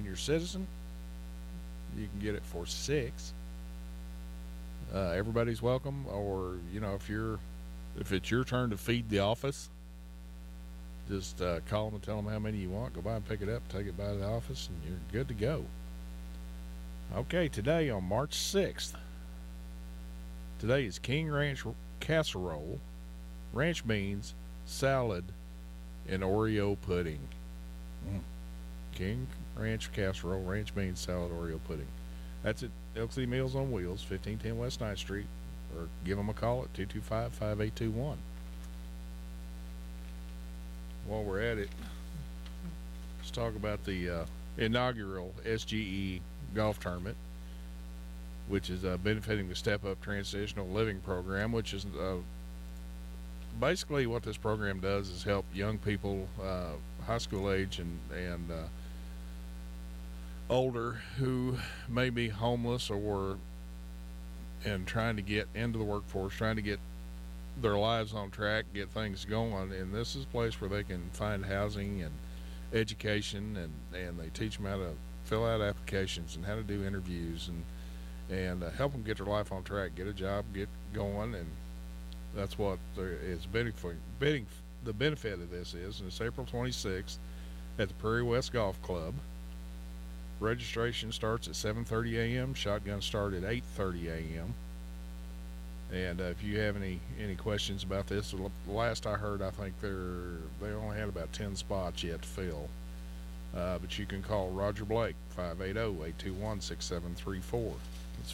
senior citizen, you can get it for $6. Everybody's welcome. Or if it's your turn to feed the office, just call them and tell them how many you want. Go by and pick it up, take it by the office, and you're good to go. Okay, today on March 6th, today is King Ranch casserole, ranch beans, salad, and Oreo pudding. King Ranch casserole, ranch beans, salad, Oreo pudding. That's at Elk City Meals on Wheels, 1510 West 9th Street, or give them a call at 225-5821. While we're at it, let's talk about the inaugural SGE golf tournament, which is benefiting the Step Up Transitional Living Program, which is basically what this program does is help young people, high school age and older, who may be homeless and trying to get into the workforce, trying to get their lives on track, get things going. And this is a place where they can find housing and education, and they teach them how to fill out applications and how to do interviews and help them get their life on track, get a job, get going. And that's what is the benefit of this is. And it's April 26th at the Prairie West Golf Club. Registration starts at 7:30 a.m. Shotguns start at 8:30 a.m. And if you have any questions about this, the last I heard, I think they only had about 10 spots yet to fill. But you can call Roger Blake, 580-821-6734. It's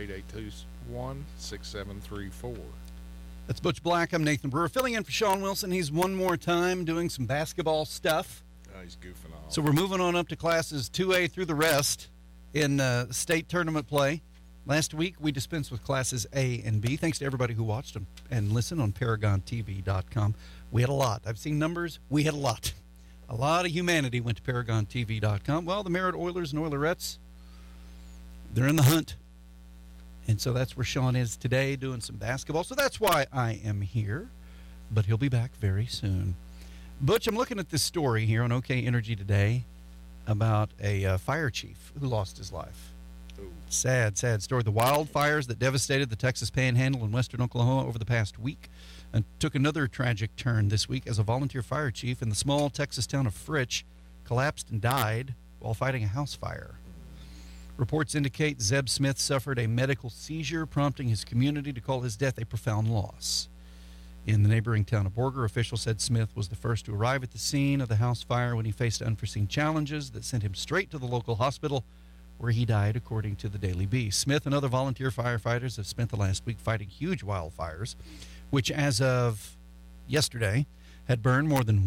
508-821-6734. That's Butch Black. I'm Nathan Brewer, filling in for Sean Wilson. He's one more time doing some basketball stuff. He's goofing off. So we're moving on up to classes 2A through the rest in state tournament play. Last week, we dispensed with classes A and B. Thanks to everybody who watched them and listened on ParagonTV.com. We had a lot. I've seen numbers. We had a lot. A lot of humanity went to ParagonTV.com. Well, the Merritt Oilers and Oilerettes, they're in the hunt. And so that's where Sean is today, doing some basketball. So that's why I am here. But he'll be back very soon. Butch, I'm looking at this story here on OK Energy today about a fire chief who lost his life. Ooh. Sad story. The wildfires that devastated the Texas Panhandle and western Oklahoma over the past week and took another tragic turn this week as a volunteer fire chief in the small Texas town of Fritch collapsed and died while fighting a house fire. Reports indicate Zeb Smith suffered a medical seizure, prompting his community to call his death a profound loss. In the neighboring town of Borger, officials said Smith was the first to arrive at the scene of the house fire when he faced unforeseen challenges that sent him straight to the local hospital, where he died, according to the Daily Beast. Smith and other volunteer firefighters have spent the last week fighting huge wildfires, which, as of yesterday, had burned more than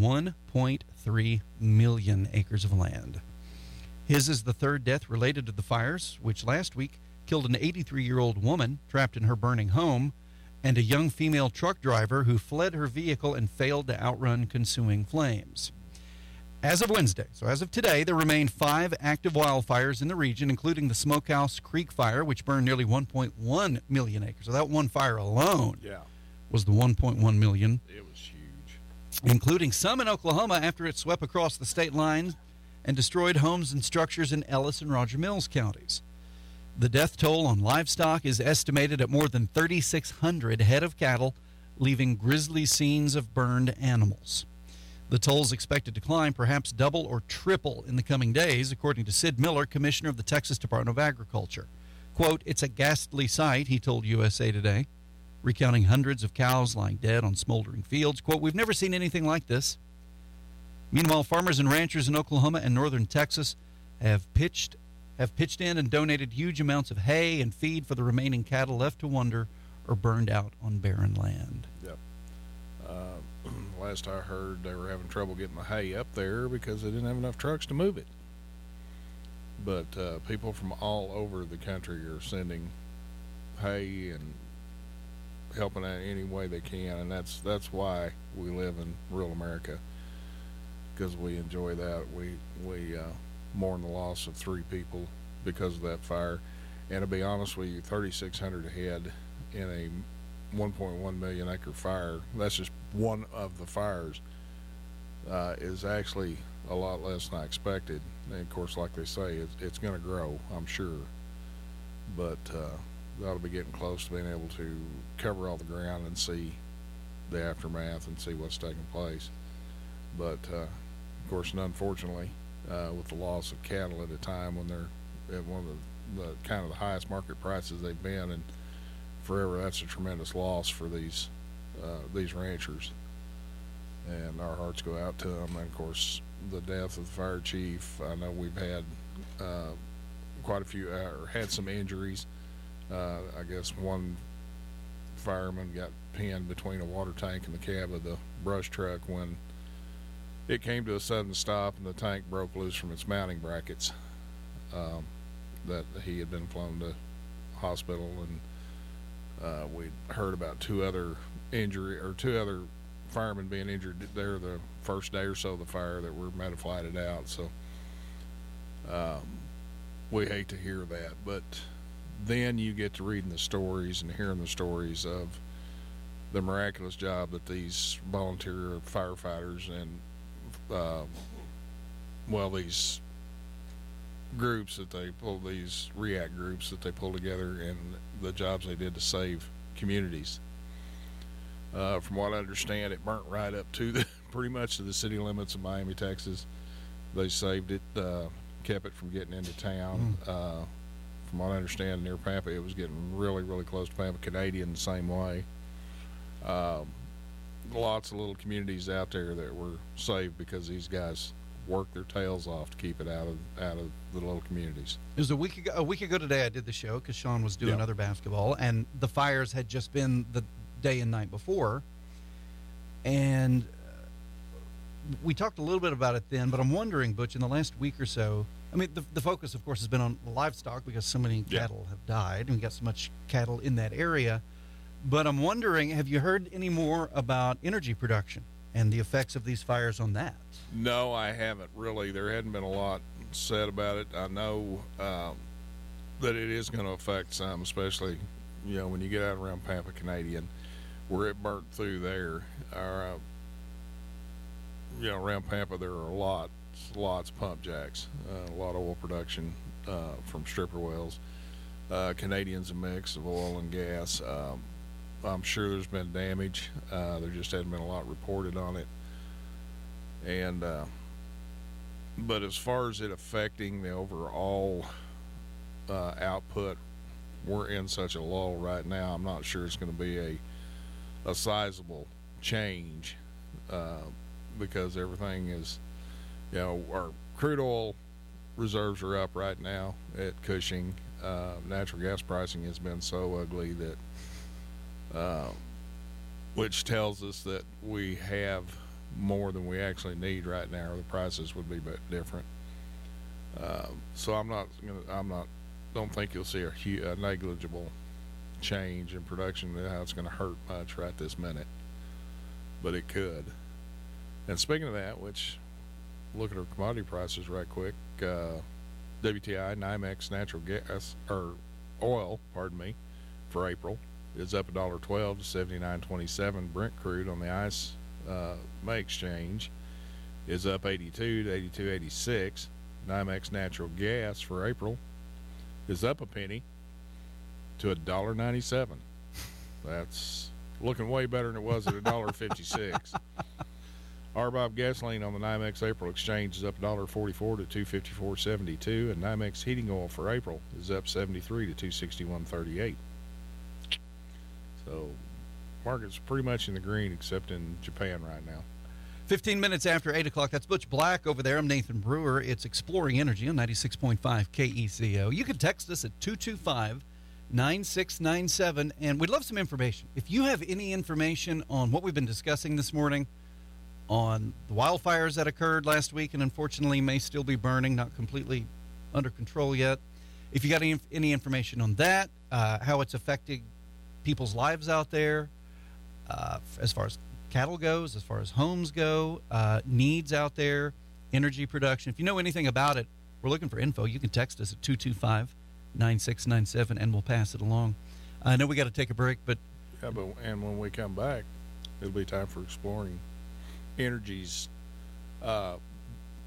1.3 million acres of land. His is the third death related to the fires, which last week killed an 83-year-old woman trapped in her burning home and a young female truck driver who fled her vehicle and failed to outrun consuming flames. As of Wednesday, so as of today, there remain 5 active wildfires in the region, including the Smokehouse Creek fire, which burned nearly 1.1 million acres. So that one fire alone was the 1.1 million. It was huge. Including some in Oklahoma after it swept across the state line and destroyed homes and structures in Ellis and Roger Mills counties. The death toll on livestock is estimated at more than 3,600 head of cattle, leaving grisly scenes of burned animals. The toll is expected to climb, perhaps double or triple in the coming days, according to Sid Miller, commissioner of the Texas Department of Agriculture. Quote, "It's a ghastly sight," he told USA Today, recounting hundreds of cows lying dead on smoldering fields. Quote, "We've never seen anything like this." Meanwhile, farmers and ranchers in Oklahoma and northern Texas have pitched in and donated huge amounts of hay and feed for the remaining cattle left to wander or burned out on barren land. Yep. Last I heard, they were having trouble getting the hay up there because they didn't have enough trucks to move it. But people from all over the country are sending hay and helping out any way they can, and that's why we live in rural America, because we enjoy that. We mourn the loss of 3 people because of that fire. And to be honest with you, 3,600 head in a 1.1 million acre fire, that's just one of the fires, is actually a lot less than I expected. And of course, like they say, it's going to grow, I'm sure. But they ought to be getting close to being able to cover all the ground and see the aftermath and see what's taking place. But of course, and unfortunately, with the loss of cattle at a time when they're at one of the kind of the highest market prices they've been in forever, that's a tremendous loss for these ranchers. And our hearts go out to them. And of course, the death of the fire chief. I know we've had quite a few, or had some injuries. I guess one fireman got pinned between a water tank and the cab of the brush truck when it came to a sudden stop and the tank broke loose from its mounting brackets. That he had been flown to hospital, and we'd heard about two other firemen being injured there the first day or so of the fire that were meta-flighted out. So we hate to hear that, but then you get to reading the stories and hearing the stories of the miraculous job that these volunteer firefighters and these groups that they pull, these REACT groups that they pull together, and the jobs they did to save communities. From what I understand, it burnt right up to pretty much to the city limits of Miami, Texas. They saved it, kept it from getting into town. From what I understand, near Pampa, it was getting really, really close to Pampa. Canadian the same way. Lots of little communities out there that were saved because these guys worked their tails off to keep it out of the little communities. It was a week ago today I did the show because Sean was doing other basketball, and the fires had just been the day and night before, and we talked a little bit about it then, but I'm wondering, Butch, in the last week or so, I mean, the focus, of course, has been on livestock because so many cattle have died, and we got so much cattle in that area. But I'm wondering, have you heard any more about energy production and the effects of these fires on that? No, I haven't really. There hadn't been a lot said about it. I know that it is going to affect some, especially, when you get out around Pampa Canadian, where it burnt through there. Around Pampa, there are lots of pump jacks, a lot of oil production from stripper wells. Canadian's a mix of oil and gas. I'm sure there's been damage. There just hadn't been a lot reported on it. And but as far as it affecting the overall output, we're in such a lull right now. I'm not sure it's going to be a sizable change because everything is, our crude oil reserves are up right now at Cushing. Natural gas pricing has been so ugly that which tells us that we have more than we actually need right now, or the prices would be different. So don't think you'll see a negligible change in production. How it's going to hurt much right this minute, but it could. And speaking of that, which look at our commodity prices right quick. WTI NYMEX natural gas or oil, for April is up $1.12 to $79.27. Brent crude on the ICE May exchange is up 82 to 82.86. NYMEX natural gas for April is up a penny to $1.97. That's looking way better than it was at $1.56. RBOB gasoline on the NYMEX April exchange is up $1.44 to $254.72, and NYMEX heating oil for April is up 73 to $261.38. So, market's pretty much in the green except in Japan right now. 15 minutes after 8 o'clock. That's Butch Black over there. I'm Nathan Brewer. It's Exploring Energy on 96.5 KECO. You can text us at 225-9697, and we'd love some information. If you have any information on what we've been discussing this morning, on the wildfires that occurred last week and unfortunately may still be burning, not completely under control yet. If you got any information on that, how it's affecting people's lives out there, as far as cattle goes, as far as homes go, needs out there, energy production. If you know anything about it, we're looking for info. You can text us at 225-9697 and we'll pass it along. I know we got to take a break, but and when we come back, it'll be time for Exploring Energy's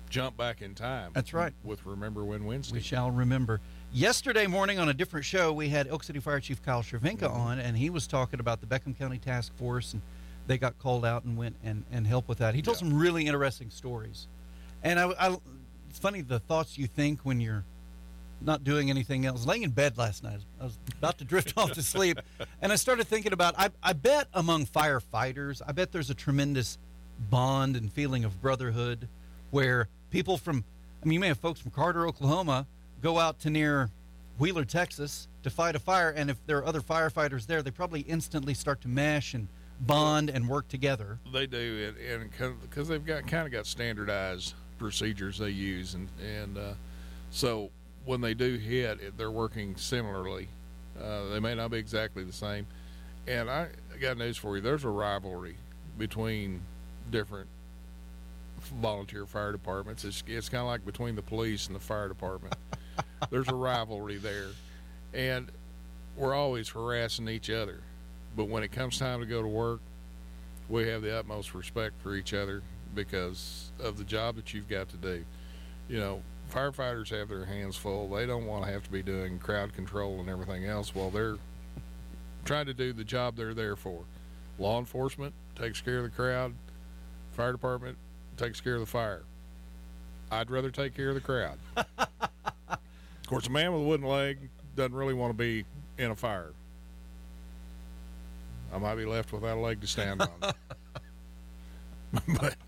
jump back in time. That's right. With Remember When Wednesday. We shall remember. Yesterday morning on a different show, we had Elk City Fire Chief Kyle Cervenka on, and he was talking about the Beckham County Task Force, and they got called out and went and helped with that. He told some really interesting stories. And it's funny the thoughts you think when you're not doing anything else. Laying in bed last night, I was about to drift off to sleep, and I started thinking about, I bet among firefighters, I bet there's a tremendous bond and feeling of brotherhood where people from, you may have folks from Carter, Oklahoma, go out to near Wheeler, Texas to fight a fire, and if there are other firefighters there, they probably instantly start to mesh and bond and work together. They do, and because they've got standardized procedures they use, and so when they do hit, they're working similarly. They may not be exactly the same. And I got news for you. There's a rivalry between different volunteer fire departments. It's kind of like between the police and the fire department. There's a rivalry there, and we're always harassing each other. But when it comes time to go to work, we have the utmost respect for each other because of the job that you've got to do. You know, firefighters have their hands full. They don't want to have to be doing crowd control and everything else while they're trying to do the job they're there for. Law enforcement takes care of the crowd. Fire department takes care of the fire. I'd rather take care of the crowd. Of course, a man with a wooden leg doesn't really want to be in a fire. I might be left without a leg to stand on. But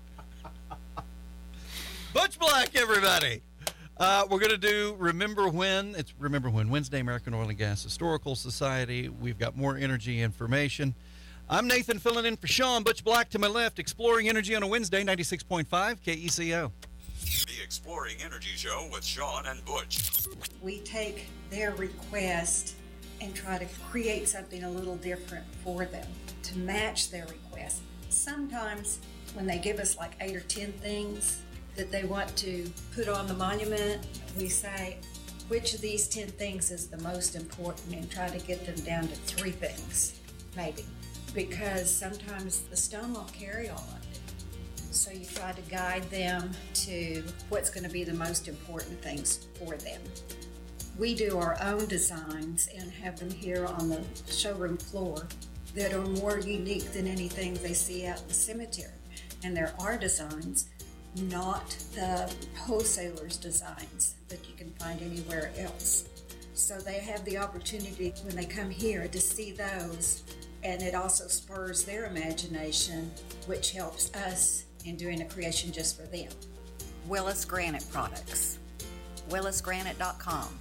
Butch Black, everybody. We're going to do Remember When. It's Remember When Wednesday, American Oil and Gas Historical Society. We've got more energy information. I'm Nathan filling in for Sean. Butch Black to my left, Exploring Energy on a Wednesday, 96.5 KECO. The Exploring Energy Show with Sean and Butch. We take their request and try to create something a little different for them to match their request. Sometimes when they give us like 8 or 10 things that they want to put on the monument, we say, which of these 10 things is the most important, and try to get them down to 3 things, maybe. Because sometimes the stone won't carry all of it. So you try to guide them to what's going to be the most important things for them. We do our own designs and have them here on the showroom floor that are more unique than anything they see out in the cemetery. And they're our designs, not the wholesalers' designs that you can find anywhere else. So they have the opportunity when they come here to see those, and it also spurs their imagination, which helps us in doing a creation just for them. Willis Granite Products. WillisGranite.com.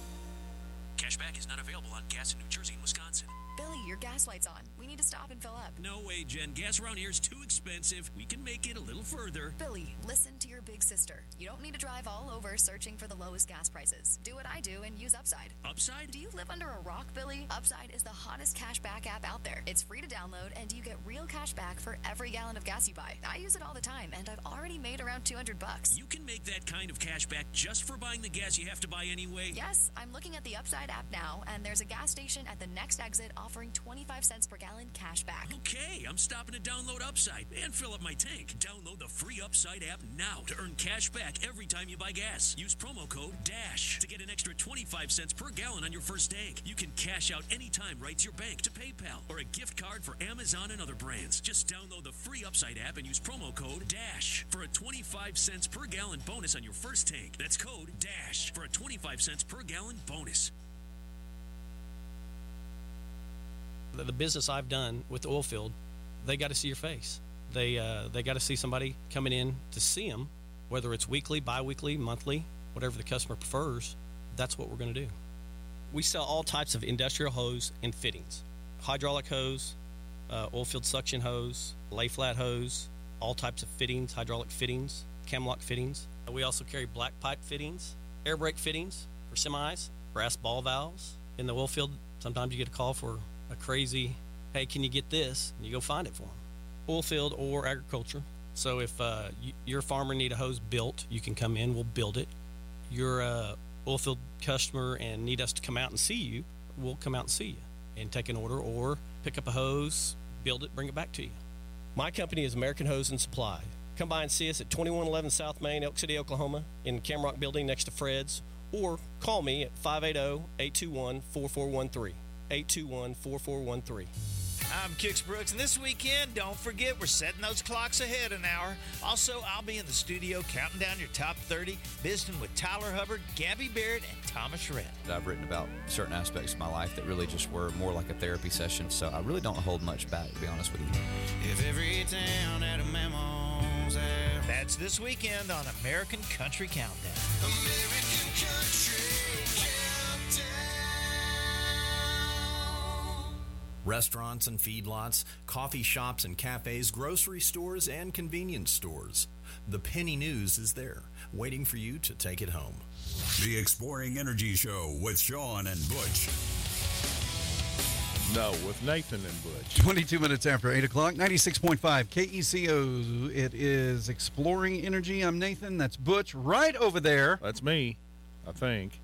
Cashback is not available on gas in New Jersey and Wisconsin. Billy, your gas light's on. We need to stop and fill up. No way, Jen. Gas around here is too expensive. We can make it a little further. Billy, listen to your big sister. You don't need to drive all over searching for the lowest gas prices. Do what I do and use Upside. Upside? Do you live under a rock, Billy? Upside is the hottest cashback app out there. It's free to download, and you get real cash back for every gallon of gas you buy. I use it all the time, and I've already made around $200. You can make that kind of cash back just for buying the gas you have to buy anyway? Yes, I'm looking at the Upside app now, and there's a gas station at the next exit offering 25 cents per gallon cash back. Okay, I'm stopping to download Upside and fill up my tank. Download the free Upside app now to earn cash back every time you buy gas. Use promo code DASH to get an extra 25 cents per gallon on your first tank. You can cash out anytime right to your bank, to PayPal, or a gift card for Amazon and other brands. Just download the free Upside app and use promo code DASH for a 25 cents per gallon bonus on your first tank. That's code DASH for a 25 cents per gallon bonus. The business I've done with the oil field, they got to see your face. They got to see somebody coming in to see them, whether it's weekly, bi-weekly, monthly, whatever the customer prefers. That's what we're going to do. We sell all types of industrial hose and fittings. Hydraulic hose, oil field suction hose, lay flat hose, all types of fittings, hydraulic fittings, Camlock fittings. We also carry black pipe fittings, air brake fittings for semis, brass ball valves. In the oil field, sometimes you get a call for a crazy, hey, can you get this? And you go find it for them. Oil field or agriculture. So if your farmer need a hose built, you can come in, we'll build it. You're a oil field customer and need us to come out and see you, we'll come out and see you and take an order or pick up a hose, build it, bring it back to you. My company is American Hose and Supply. Come by and see us at 2111 South Main, Elk City, Oklahoma, in Camrock Building next to Fred's, or call me at 580-821-4413. 821-4413. I'm Kix Brooks, and this weekend, don't forget, we're setting those clocks ahead an hour. Also, I'll be in the studio counting down your top 30, visiting with Tyler Hubbard, Gabby Barrett, and Thomas Rhett. I've written about certain aspects of my life that really just were more like a therapy session, so I really don't hold much back, to be honest with you. If every town had a memo's house. That's this weekend on American Country Countdown. American Country Countdown. Restaurants and feedlots, coffee shops and cafes, grocery stores and convenience stores. The Penny News is there, waiting for you to take it home. The Exploring Energy Show with Sean and Butch. No, with Nathan and Butch. 22 minutes after 8 o'clock, 96.5 KECO. It is Exploring Energy. I'm Nathan. That's Butch right over there. That's me, I think.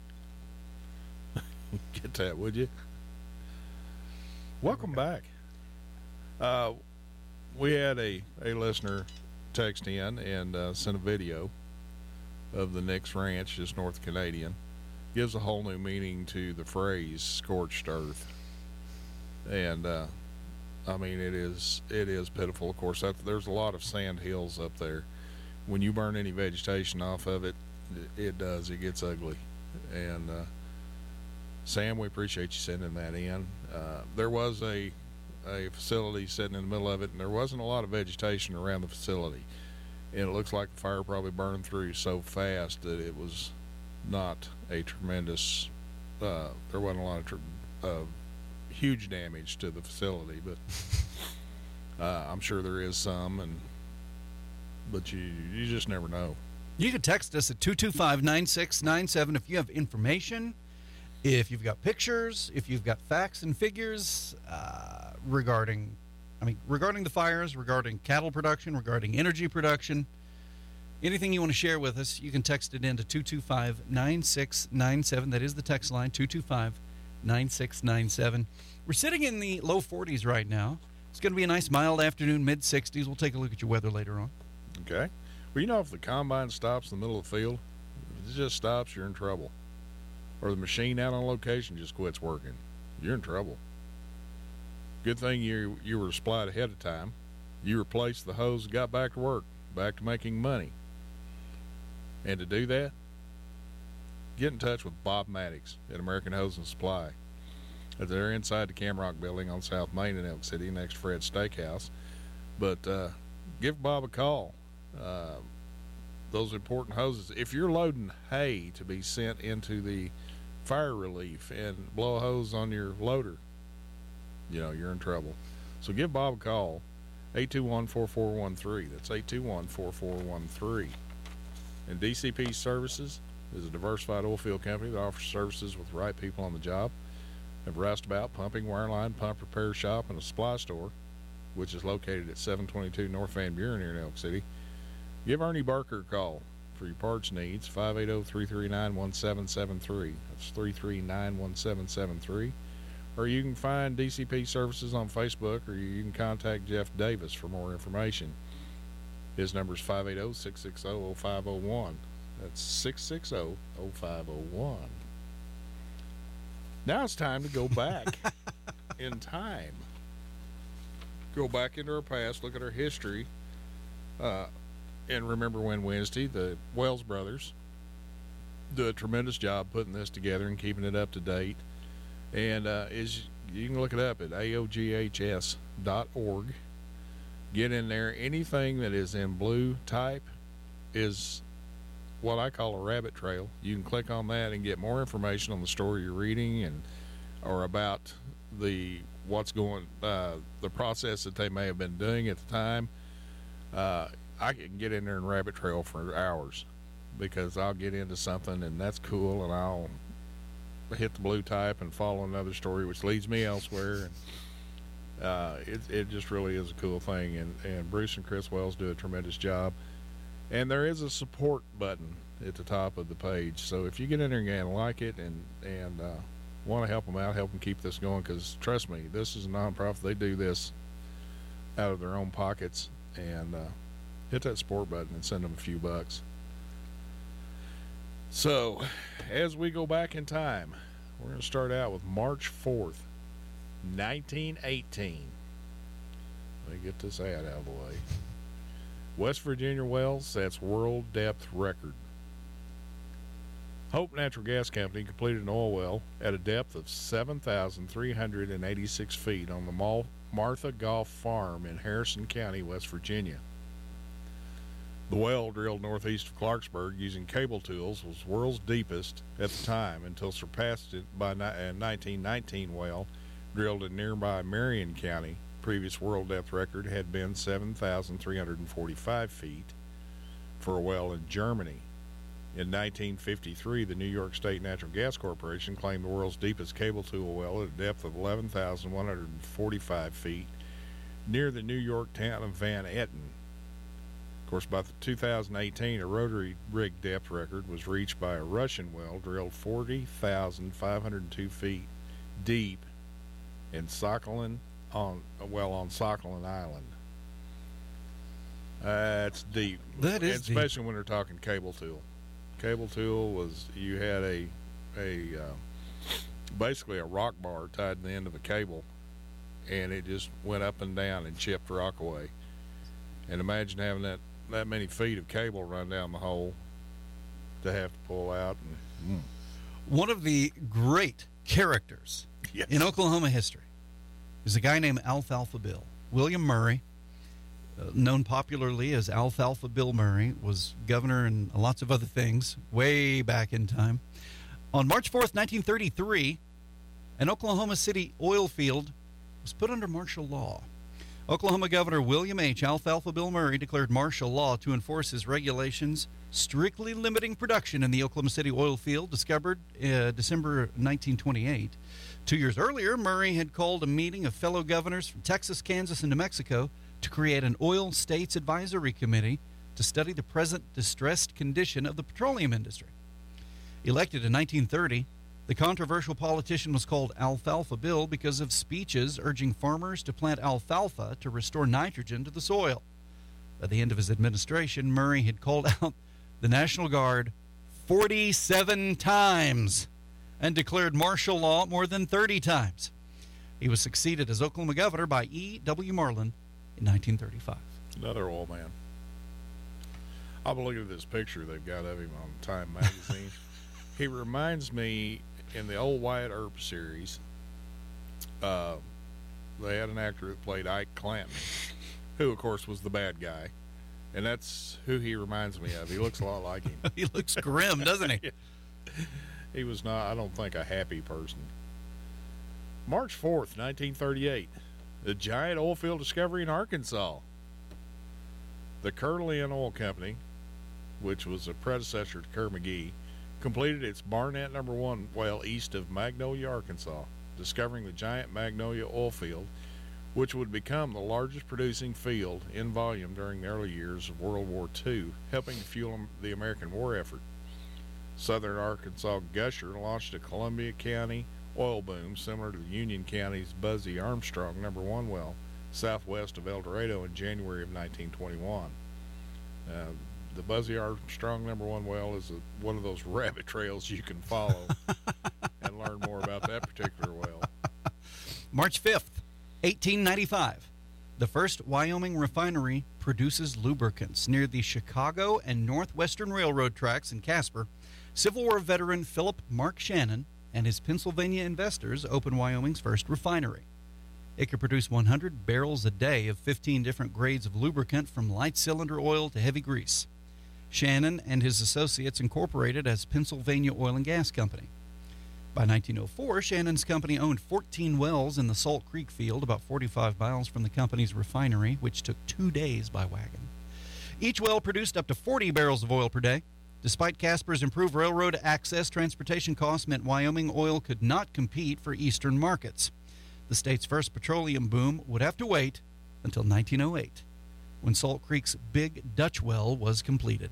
Get that, would you? Welcome back. We had a listener text in and sent a video of the Nix Ranch, just north of Canadian. Gives a whole new meaning to the phrase scorched earth. And, I mean, it is pitiful. Of course, there's a lot of sand hills up there. When you burn any vegetation off of it, it gets ugly. And, Sam, we appreciate you sending that in. There was a facility sitting in the middle of it, and there wasn't a lot of vegetation around the facility. And it looks like the fire probably burned through so fast that it was not a tremendous, there wasn't a lot of huge damage to the facility, but I'm sure there is some, but you just never know. You can text us at 225-9697 if you have information, if you've got pictures, if you've got facts and figures regarding the fires, regarding cattle production, regarding energy production, anything you want to share with us, you can text it in to 225-9697. That is the text line, 225-9697. We're sitting in the low 40s right now. It's going to be a nice mild afternoon, mid-60s. We'll take a look at your weather later on. Okay. Well, you know, if the combine stops in the middle of the field, if it just stops, you're in trouble. Or the machine out on location just quits working, you're in trouble. Good thing you were supplied ahead of time. You replaced the hose, got back to work, back to making money. And to do that, get in touch with Bob Maddox at American Hose and Supply. They're inside the Camrock Building on South Main in Elk City, next to Fred's Steakhouse. But give Bob a call. Those important hoses. If you're loading hay to be sent into the fire relief and blow a hose on your loader, you're in trouble. So give Bob a call, 821-4413. That's 821-4413. And DCP Services is a diversified oil field company that offers services with the right people on the job. Have roustabout, pumping, wireline, pump repair shop, and a supply store, which is located at 722 North Van Buren here in Elk City. Give Ernie Barker a call for your parts needs, 580-339-1773. That's 339-1773. Or you can find DCP Services on Facebook, or you can contact Jeff Davis for more information. His number is 580-660-0501. That's 660-0501. Now it's time to go back in time. Go back into our past, look at our history, and remember when Wednesday, the Wells brothers do a tremendous job putting this together and keeping it up to date. And you can look it up at aoghs.org. Get in there. Anything that is in blue type is what I call a rabbit trail. You can click on that and get more information on the story you're reading or about the process that they may have been doing at the time. I can get in there and rabbit trail for hours because I'll get into something and that's cool, and I'll hit the blue type and follow another story which leads me elsewhere. And it just really is a cool thing, and Bruce and Chris Wells do a tremendous job. And there is a support button at the top of the page, so if you get in there and like it and want to help them out, help them keep this going, because trust me, this is a nonprofit. They do this out of their own pockets, and hit that support button and send them a few bucks. So, as we go back in time, we're going to start out with March 4th, 1918. Let me get this ad out of the way. West Virginia well sets world depth record. Hope Natural Gas Company completed an oil well at a depth of 7,386 feet on the Martha Golf Farm in Harrison County, West Virginia. The well, drilled northeast of Clarksburg using cable tools, was world's deepest at the time until surpassed it by a 1919 well drilled in nearby Marion County. Previous world depth record had been 7,345 feet for a well in Germany. In 1953, the New York State Natural Gas Corporation claimed the world's deepest cable tool well at a depth of 11,145 feet near the New York town of Van Etten. Of course, by 2018, a rotary rig depth record was reached by a Russian well drilled 40,502 feet deep in Sakhalin on Sakhalin Island. That's deep. That is deep. Especially when they're talking cable tool. Cable tool was, you had a basically a rock bar tied to the end of a cable, and it just went up and down and chipped rock away. And imagine having that many feet of cable run down the hole to have to pull out. And, One of the great characters in Oklahoma history is a guy named Alfalfa Bill. William Murray, known popularly as Alfalfa Bill Murray, was governor and lots of other things way back in time. On March 4th, 1933, an Oklahoma City oil field was put under martial law. Oklahoma Governor William H. Alfalfa Bill Murray declared martial law to enforce his regulations, strictly limiting production in the Oklahoma City oil field, discovered December 1928. 2 years earlier, Murray had called a meeting of fellow governors from Texas, Kansas, and New Mexico to create an Oil States Advisory Committee to study the present distressed condition of the petroleum industry. Elected in 1930, the controversial politician was called Alfalfa Bill because of speeches urging farmers to plant alfalfa to restore nitrogen to the soil. By the end of his administration, Murray had called out the National Guard 47 times and declared martial law more than 30 times. He was succeeded as Oklahoma governor by E. W. Marlin in 1935. Another oil man. I'll be looking at this picture they've got of him on Time magazine. He reminds me, in the old Wyatt Earp series, they had an actor that played Ike Clanton, who, of course, was the bad guy. And that's who he reminds me of. He looks a lot like him. He looks grim, doesn't he? He was not, I don't think, a happy person. March 4th, 1938, the giant oil field discovery in Arkansas. The Kerr Lynn Oil Company, which was a predecessor to Kerr McGee, completed its Barnett No. 1 well east of Magnolia, Arkansas, discovering the giant Magnolia oil field, which would become the largest producing field in volume during the early years of World War II, helping to fuel the American war effort. Southern Arkansas Gusher launched a Columbia County oil boom similar to the Union County's Buzzy Armstrong No. 1 well, southwest of El Dorado in January of 1921. The Buzzy Armstrong No. 1 well is one of those rabbit trails you can follow and learn more about that particular well. March 5th, 1895. The first Wyoming refinery produces lubricants near the Chicago and Northwestern Railroad tracks in Casper. Civil War veteran Philip Mark Shannon and his Pennsylvania investors opened Wyoming's first refinery. It could produce 100 barrels a day of 15 different grades of lubricant, from light cylinder oil to heavy grease. Shannon and his associates incorporated as Pennsylvania Oil and Gas Company. By 1904, Shannon's company owned 14 wells in the Salt Creek field, about 45 miles from the company's refinery, which took 2 days by wagon. Each well produced up to 40 barrels of oil per day. Despite Casper's improved railroad access, transportation costs meant Wyoming oil could not compete for eastern markets. The state's first petroleum boom would have to wait until 1908, when Salt Creek's Big Dutch well was completed.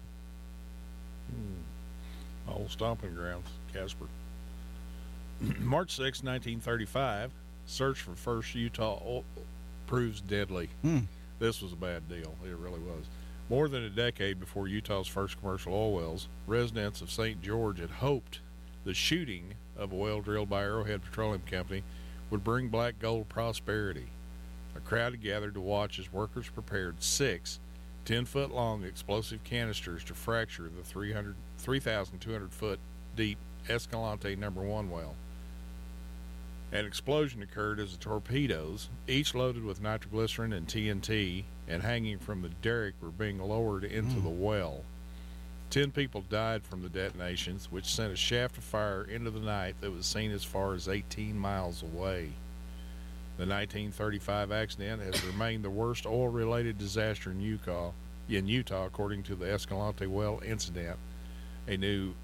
Old stomping grounds, Casper. March 6, 1935, search for first Utah oil proves deadly. This was a bad deal. It really was. More than a decade before Utah's first commercial oil wells, residents of St. George had hoped the shooting of a well drilled by Arrowhead Petroleum Company would bring black gold prosperity. A crowd had gathered to watch as workers prepared 6 10-foot-long explosive canisters to fracture the 3,200-foot deep Escalante No. 1 well. An explosion occurred as the torpedoes, each loaded with nitroglycerin and TNT, and hanging from the derrick, were being lowered into the well. 10 people died from the detonations, which sent a shaft of fire into the night that was seen as far as 18 miles away. The 1935 accident has remained the worst oil-related disaster in Utah, according to the Escalante well incident, a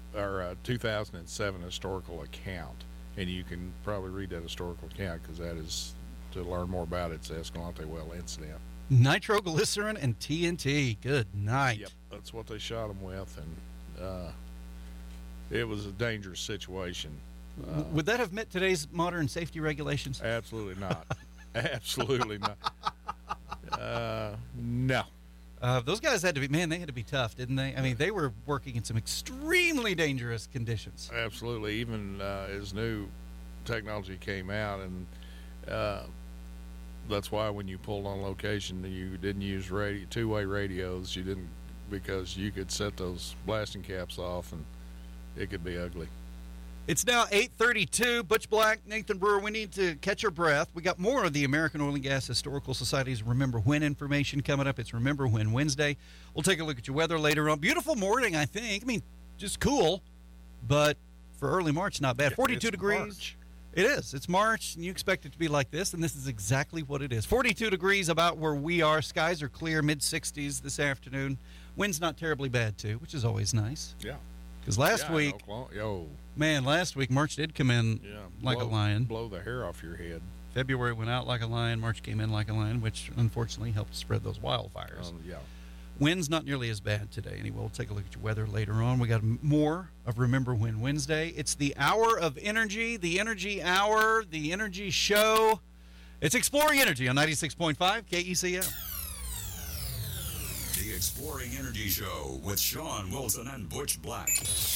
2007 historical account. And you can probably read that historical account, because that is, to learn more about it, it's the Escalante well incident. Nitroglycerin and TNT. Good night. Yep, that's what they shot them with, and it was a dangerous situation. Would that have met today's modern safety regulations? Absolutely not. Absolutely not. No. Those guys had to be, man, they had to be tough, didn't they? I mean, they were working in some extremely dangerous conditions. Absolutely. Even as new technology came out, and that's why when you pulled on location, you didn't use two-way radios. You didn't, because you could set those blasting caps off, and it could be ugly. It's now 8:32. Butch Black, Nathan Brewer, we need to catch our breath. We got more of the American Oil and Gas Historical Society's Remember When information coming up. It's Remember When Wednesday. We'll take a look at your weather later on. Beautiful morning, I think. I mean, just cool, but for early March, not bad. 42 degrees. March. It is. It's March, and you expect it to be like this, and this is exactly what it is. 42 degrees about where we are. Skies are clear, mid-60s this afternoon. Wind's not terribly bad, too, which is always nice. Yeah. Because last week, last week, March did come in like a lion. Blow the hair off your head. February went out like a lion. March came in like a lion, which unfortunately helped spread those wildfires. Wind's not nearly as bad today. Anyway, we'll take a look at your weather later on. We got more of Remember When Wednesday. It's the hour of energy, the energy hour, the energy show. It's Exploring Energy on 96.5 KECM. The Exploring Energy Show with Sean Wilson and Butch Black.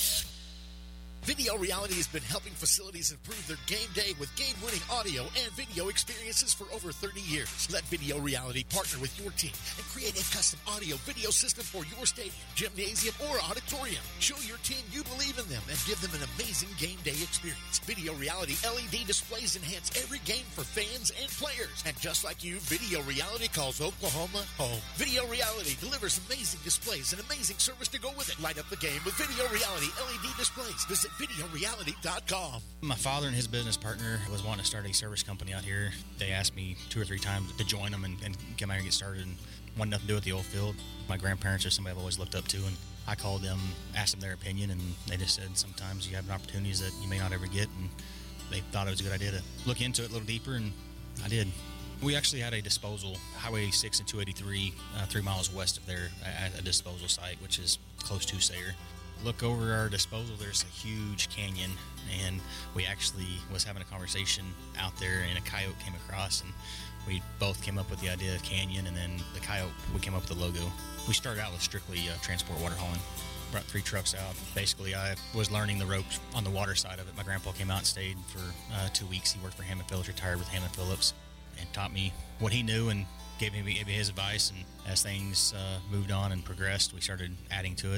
Video Reality has been helping facilities improve their game day with game-winning audio and video experiences for over 30 years. Let Video Reality partner with your team and create a custom audio-video system for your stadium, gymnasium, or auditorium. Show your team you believe in them and give them an amazing game day experience. Video Reality LED displays enhance every game for fans and players. And just like you, Video Reality calls Oklahoma home. Video Reality delivers amazing displays and amazing service to go with it. Light up the game with Video Reality LED displays. Visit VideoReality.com. My father and his business partner was wanting to start a service company out here. They asked me 2 or 3 times to join them and come out here and get started, and wanted nothing to do with the oil field. My grandparents are somebody I've always looked up to, and I called them, asked them their opinion, and they just said sometimes you have opportunities that you may not ever get, and they thought it was a good idea to look into it a little deeper, and I did. We actually had a disposal, Highway 6 and 283, 3 miles west of there, at a disposal site, which is close to Sayre. Look over our disposal, there's a huge canyon, and we actually was having a conversation out there, and a coyote came across, and we both came up with the idea of canyon, and then the coyote, we came up with the logo. We started out with strictly transport water hauling. Brought 3 trucks out. Basically, I was learning the ropes on the water side of it. My grandpa came out and stayed for 2 weeks. He worked for Hammond Phillips, retired with Hammond Phillips, and taught me what he knew and gave me his advice. And as things moved on and progressed, we started adding to it.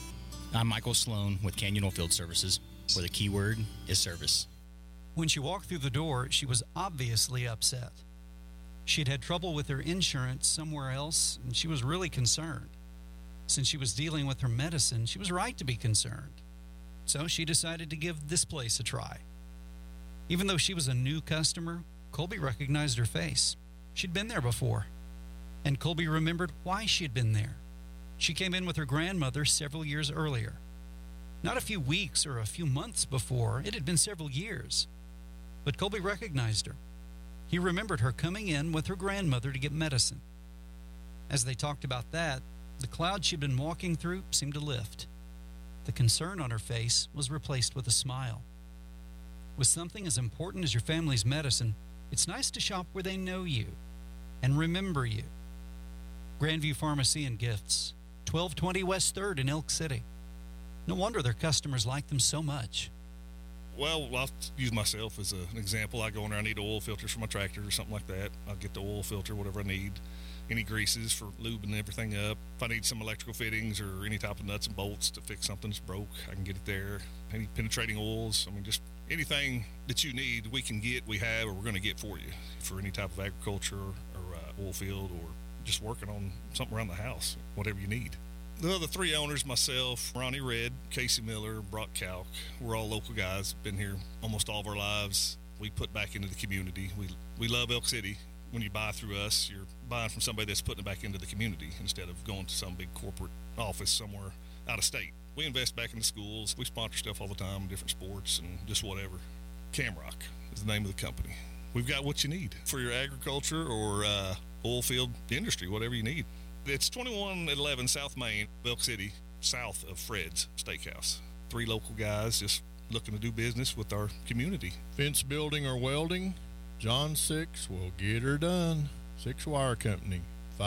I'm Michael Sloan with Canyon Oilfield Services, where the key word is service. When she walked through the door, she was obviously upset. She'd had trouble with her insurance somewhere else, and she was really concerned. Since she was dealing with her medicine, she was right to be concerned. So she decided to give this place a try. Even though she was a new customer, Colby recognized her face. She'd been there before. And Colby remembered why she had been there. She came in with her grandmother several years earlier. Not a few weeks or a few months before, it had been several years. But Colby recognized her. He remembered her coming in with her grandmother to get medicine. As they talked about that, the cloud she'd been walking through seemed to lift. The concern on her face was replaced with a smile. With something as important as your family's medicine, it's nice to shop where they know you and remember you. Grandview Pharmacy and Gifts. 1220 West 3rd in Elk City. No wonder their customers like them so much. Well, I'll use myself as an example. I go in there, I need oil filters for my tractor or something like that. I'll get the oil filter, whatever I need. Any greases for lubing everything up. If I need some electrical fittings or any type of nuts and bolts to fix something that's broke, I can get it there. Any penetrating oils, I mean, just anything that you need, we can get, we have, or we're going to get for you for any type of agriculture or oil field or just working on something around the house, whatever you need. The other three owners, myself, Ronnie Red, Casey Miller, Brock Kalk, we're all local guys, been here almost all of our lives. We put back into the community. We love Elk City. When you buy through us, you're buying from somebody that's putting it back into the community instead of going to some big corporate office somewhere out of state. We invest back in the schools. We sponsor stuff all the time, different sports and just whatever. Camrock is the name of the company. We've got what you need for your agriculture or oil field industry, whatever you need. It's 2111 South Main, Elk City, south of Fred's Steakhouse. Three local guys just looking to do business with our community. Fence building or welding, John Six will get her done. Six Wire Company,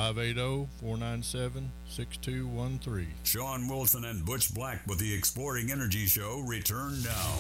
580-497-6213. Sean Wilson and Butch Black with the Exploring Energy Show return now.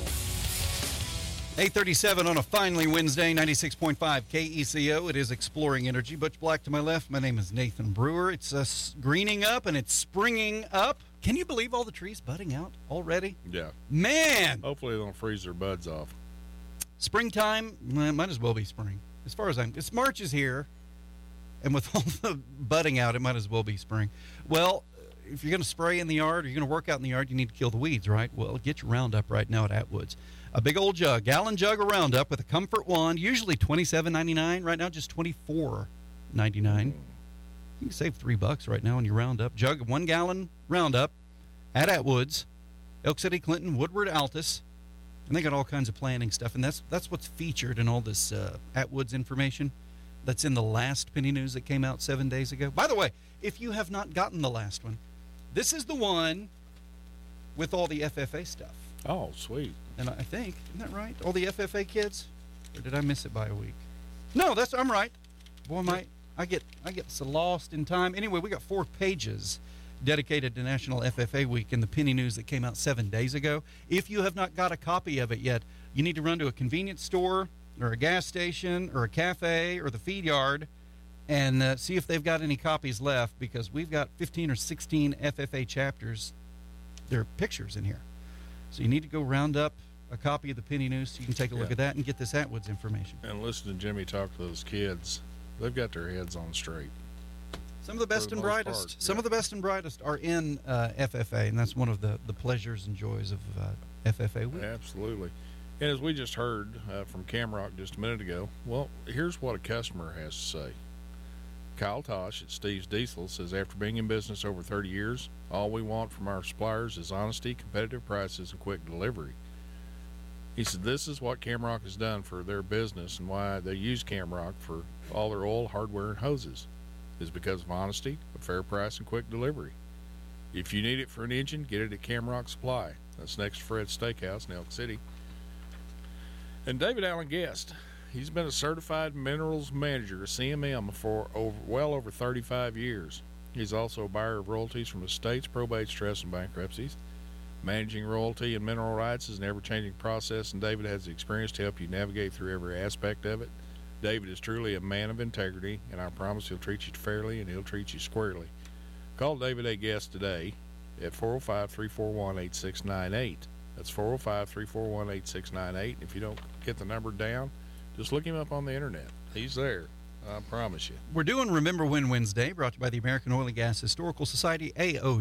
8:37 on a finally Wednesday, 96.5 KECO. It is Exploring Energy. Butch Black to my left. My name is Nathan Brewer. It's greening up and it's springing up. Can you believe all the trees budding out already? Yeah. Man! Hopefully they don't freeze their buds off. Springtime, might as well be spring. As far as it's March is here, and with all the budding out, it might as well be spring. Well, if you're going to spray in the yard or you're going to work out in the yard, you need to kill the weeds, right? Well, get your Roundup right now at Atwoods. A big old jug, gallon jug of Roundup with a comfort wand, usually $27.99. Right now, just $24.99. You can save $3 right now on your Roundup. Jug of 1 gallon Roundup at Atwoods, Elk City, Clinton, Woodward, Altus. And they got all kinds of planting stuff. And that's what's featured in all this Atwoods information that's in the last Penny News that came out 7 days ago. By the way, if you have not gotten the last one, this is the one with all the FFA stuff. Oh, sweet. And I think, isn't that right? All the FFA kids? Or did I miss it by a week? No, I'm right. Boy, I get so lost in time. Anyway, we got 4 pages dedicated to National FFA Week in the Penny News that came out 7 days ago. If you have not got a copy of it yet, you need to run to a convenience store or a gas station or a cafe or the feed yard and see if they've got any copies left, because we've got 15 or 16 FFA chapters. There are pictures in here. So you need to go round up a copy of the Penny News so you can take a look at that and get this Atwoods information. And listen to Jimmy talk to those kids. They've got their heads on straight. Some of the best and brightest. Some of the best and brightest are in FFA, and that's one of the pleasures and joys of FFA Week. Absolutely. And as we just heard from Camrock just a minute ago, well, here's what a customer has to say. Kyle Tosh at Steve's Diesel says, after being in business over 30 years, all we want from our suppliers is honesty, competitive prices, and quick delivery. He said this is what Camrock has done for their business and why they use Camrock for all their oil, hardware, and hoses is because of honesty, a fair price, and quick delivery. If you need it for an engine, get it at Camrock Supply. That's next to Fred's Steakhouse in Elk City. And David Allen Guest, he's been a certified minerals manager, CMM, for well over 35 years. He's also a buyer of royalties from estates, probates, trusts, and bankruptcies. Managing royalty and mineral rights is an ever-changing process, and David has the experience to help you navigate through every aspect of it. David is truly a man of integrity, and I promise he'll treat you fairly and he'll treat you squarely. Call David A. Guest today at 405-341-8698. That's 405-341-8698. If you don't get the number down, just look him up on the internet. He's there. I promise you. We're doing Remember When Wednesday, brought to you by the American Oil and Gas Historical Society,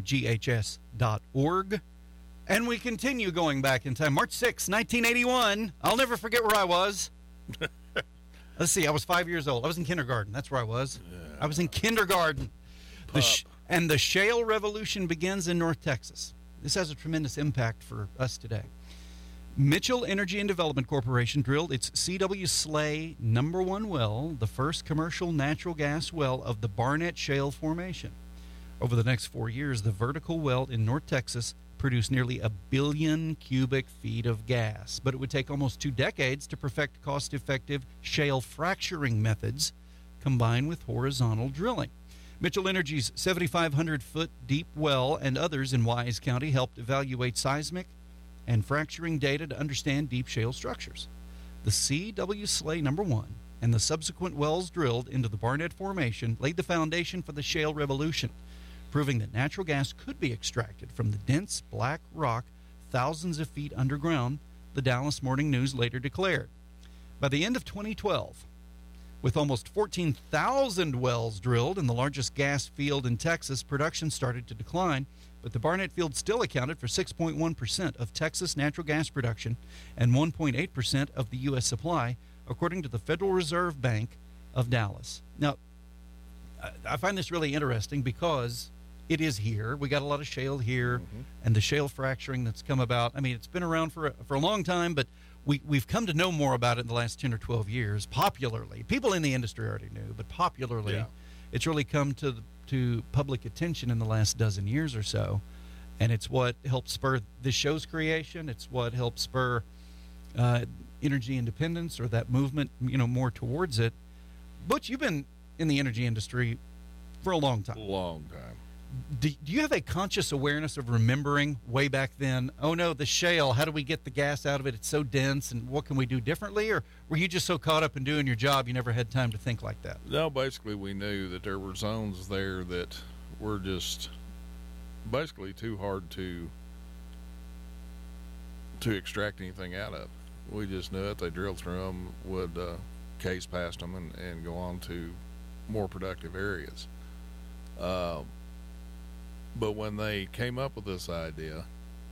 AOGHS.org. And we continue going back in time. March 6, 1981. I'll never forget where I was. Let's see, I was 5 years old. I was in kindergarten. That's where I was. Yeah. I was in kindergarten. And the shale revolution begins in North Texas. This has a tremendous impact for us today. Mitchell Energy and Development Corporation drilled its C.W. Slay #1 well, the first commercial natural gas well of the Barnett Shale Formation. Over the next 4 years, the vertical well in North Texas produced nearly 1 billion cubic feet of gas. But it would take almost 2 decades to perfect cost-effective shale fracturing methods combined with horizontal drilling. Mitchell Energy's 7,500-foot deep well and others in Wise County helped evaluate seismic and fracturing data to understand deep shale structures. The C.W. Slay No. 1 and the subsequent wells drilled into the Barnett Formation laid the foundation for the shale revolution, proving that natural gas could be extracted from the dense black rock thousands of feet underground, the Dallas Morning News later declared. By the end of 2012, with almost 14,000 wells drilled in the largest gas field in Texas, production started to decline, but the Barnett field still accounted for 6.1% of Texas natural gas production and 1.8% of the U.S. supply, according to the Federal Reserve Bank of Dallas. Now, I find this really interesting because it is here. We got a lot of shale here, and the shale fracturing that's come about. I mean, it's been around for a long time, but we've come to know more about it in the last 10 or 12 years, popularly. People in the industry already knew, but popularly, it's really come to public attention in the last dozen years or so, and it's what helped spur this show's creation. It's what helped spur energy independence, or that movement, more towards it. Butch, you've been in the energy industry for a long time. Long time. Do you have a conscious awareness of remembering way back then, oh no, the shale, how do we get the gas out of it? It's so dense, and what can we do differently? Or were you just so caught up in doing your job you never had time to think like that? No, basically we knew that there were zones there that were just basically too hard to extract anything out of. We just knew it. They drilled through them, would case past them, and go on to more productive areas. But when they came up with this idea,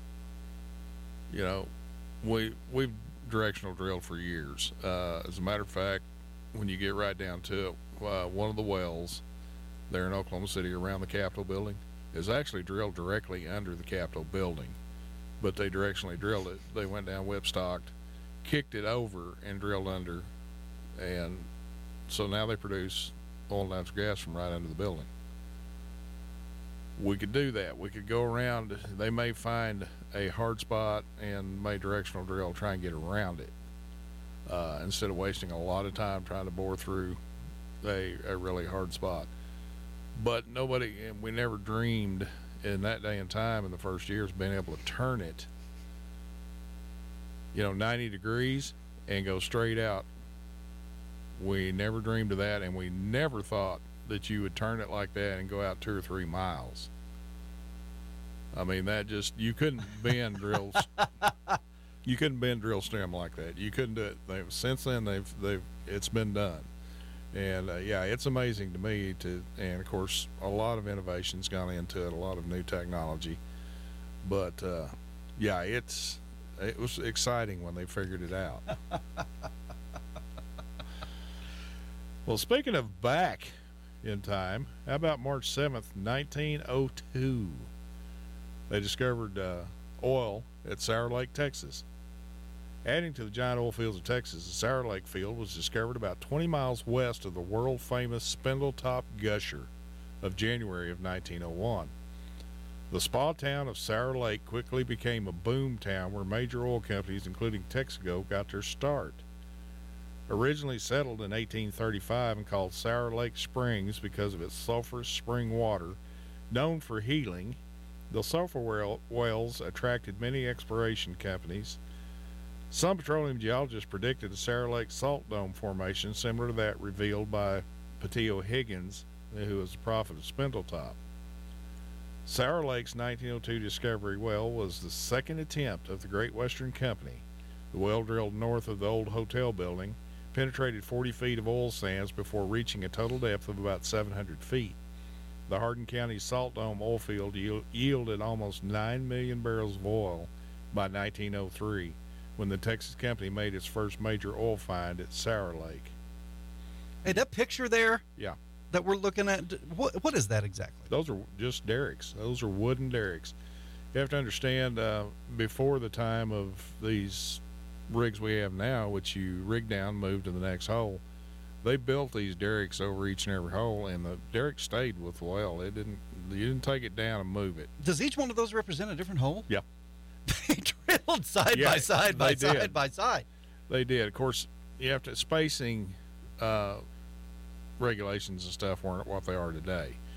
we've directional drilled for years. As a matter of fact, when you get right down to it, one of the wells there in Oklahoma City around the Capitol building is actually drilled directly under the Capitol building. But they directionally drilled it. They went down whipstocked, kicked it over, and drilled under. And so now they produce oil and natural gas from right under the building. We could do that. We could go around. They may find a hard spot and may directional drill, try and get around it, instead of wasting a lot of time trying to bore through a really hard spot. But we never dreamed in that day and time in the first years being able to turn it, 90 degrees and go straight out. We never dreamed of that, and we never thought that you would turn it like that and go out 2 or 3 miles. I mean, you couldn't bend drills. You couldn't bend drill stem like that. You couldn't do it. Since then, it's been done. And it's amazing to me and of course, a lot of innovation's gone into it, a lot of new technology. But it was exciting when they figured it out. Well, speaking of back in time, how about March 7th, 1902? They discovered oil at Sour Lake, Texas. Adding to the giant oil fields of Texas, the Sour Lake field was discovered about 20 miles west of the world-famous Spindletop Gusher of January of 1901. The spa town of Sour Lake quickly became a boom town where major oil companies, including Texaco, got their start. Originally settled in 1835 and called Sour Lake Springs because of its sulfurous spring water, known for healing, the sulfur wells attracted many exploration companies. Some petroleum geologists predicted a Sour Lake salt dome formation similar to that revealed by Petio Higgins, who was the prophet of Spindletop. Sour Lake's 1902 discovery well was the second attempt of the Great Western Company. The well drilled north of the old hotel building, penetrated 40 feet of oil sands before reaching a total depth of about 700 feet. The Hardin County Salt Dome oil field yielded almost 9 million barrels of oil by 1903, when the Texas company made its first major oil find at Sour Lake. Hey, that picture there? Yeah. That we're looking at, what is that exactly? Those are just derricks. Those are wooden derricks. You have to understand, before the time of these rigs we have now, which you rig down, move to the next hole, they built these derricks over each and every hole, and the derrick stayed with the well. You didn't take it down and move it. Does each one of those represent a different hole? Yeah. They drilled side by side by side by side. They did. Of course, you have to spacing regulations and stuff weren't what they are today.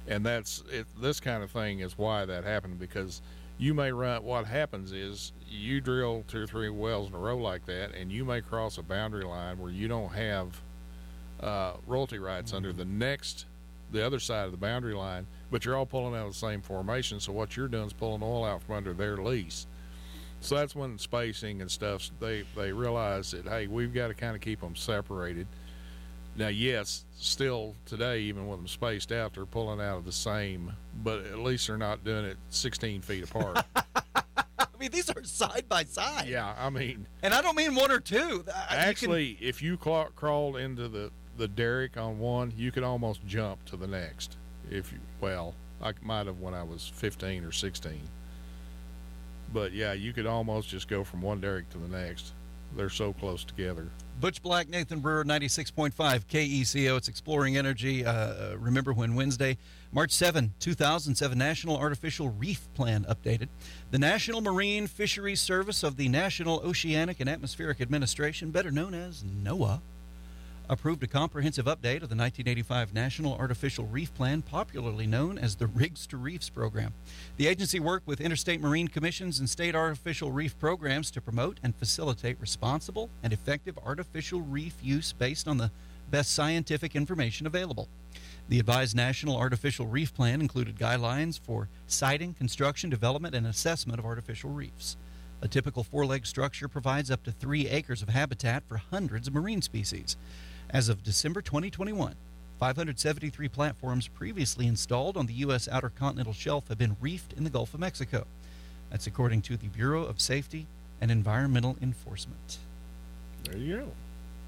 And that's it. This kind of thing is why that happened, because you may run. What happens is you drill 2 or 3 wells in a row like that, and you may cross a boundary line where you don't have royalty rights under the other side of the boundary line, but you're all pulling out of the same formation. So what you're doing is pulling oil out from under their lease. So that's when spacing and stuff, they realize that, hey, we've got to kind of keep them separated. Now, yes, still today, even with them spaced out, they're pulling out of the same, but at least they're not doing it 16 feet apart. I mean, these are side by side. Yeah, I mean. And I don't mean 1 or 2. Actually, if you crawled into the derrick on one, you could almost jump to the next. I might have when I was 15 or 16. But, yeah, you could almost just go from one derrick to the next. They're so close together. Butch Black, Nathan Brewer, 96.5 KECO. It's Exploring Energy. Remember When Wednesday, March 7, 2007, National Artificial Reef Plan updated. The National Marine Fisheries Service of the National Oceanic and Atmospheric Administration, better known as NOAA, approved a comprehensive update of the 1985 National Artificial Reef Plan, popularly known as the Rigs to Reefs program. The agency worked with interstate marine commissions and state artificial reef programs to promote and facilitate responsible and effective artificial reef use based on the best scientific information available. The advised National Artificial Reef Plan included guidelines for siting, construction, development, and assessment of artificial reefs. A typical 4-leg structure provides up to 3 acres of habitat for hundreds of marine species. As of December 2021, 573 platforms previously installed on the U.S. Outer Continental Shelf have been reefed in the Gulf of Mexico. That's according to the Bureau of Safety and Environmental Enforcement. There you go.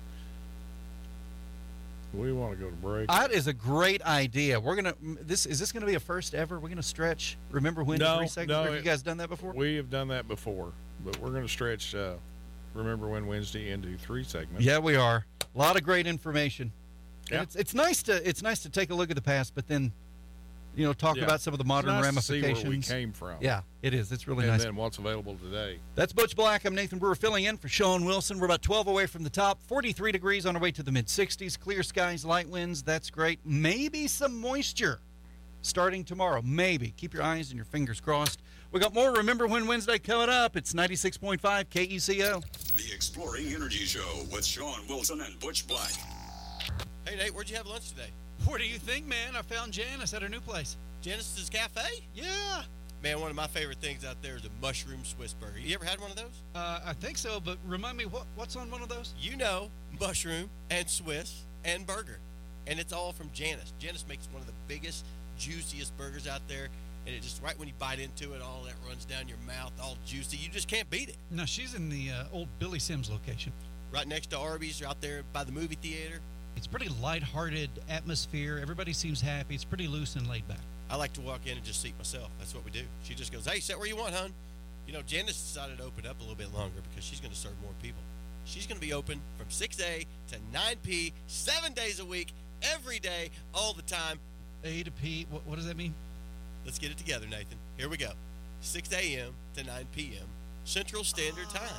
We want to go to break. That is a great idea. Is this gonna be a first ever? We're gonna stretch Remember When to 3 segments? No, have you guys done that before? We have done that before, but we're gonna stretch Remember When Wednesday into 3 segments. Yeah, we are. A lot of great information. Yeah. It's nice to take a look at the past, but then talk about some of the modern ramifications. To see where we came from. Yeah, it is. It's really nice. nice. And then what's available today. That's Butch Black. I'm Nathan Brewer filling in for Sean Wilson. We're about 12 away from the top. 43 degrees on our way to the mid-60s. Clear skies, light winds. That's great. Maybe some moisture starting tomorrow. Maybe. Keep your eyes and your fingers crossed. We got more Remember When Wednesday coming up. It's 96.5 KECO. The Exploring Energy Show with Sean Wilson and Butch Black. Hey, Nate, where'd you have lunch today? What do you think, man? I found Janice at her new place. Janice's Cafe? Yeah. Man, one of my favorite things out there is a mushroom Swiss burger. You ever had one of those? I think so, but remind me, what's on one of those? You know, mushroom and Swiss and burger. And it's all from Janice. Janice makes one of the biggest, juiciest burgers out there. And it just, right when you bite into it, all that runs down your mouth, all juicy. You just can't beat it. No, she's in the old Billy Sims location. Right next to Arby's, out there by the movie theater. It's pretty lighthearted atmosphere. Everybody seems happy. It's pretty loose and laid back. I like to walk in and just seat myself. That's what we do. She just goes, hey, sit where you want, hon. Janice decided to open up a little bit longer because she's going to serve more people. She's going to be open from 6A to 9P, 7 days a week, every day, all the time. A to P, what does that mean? Let's get it together, Nathan. Here we go. 6 a.m. to 9 p.m. Central Standard Time.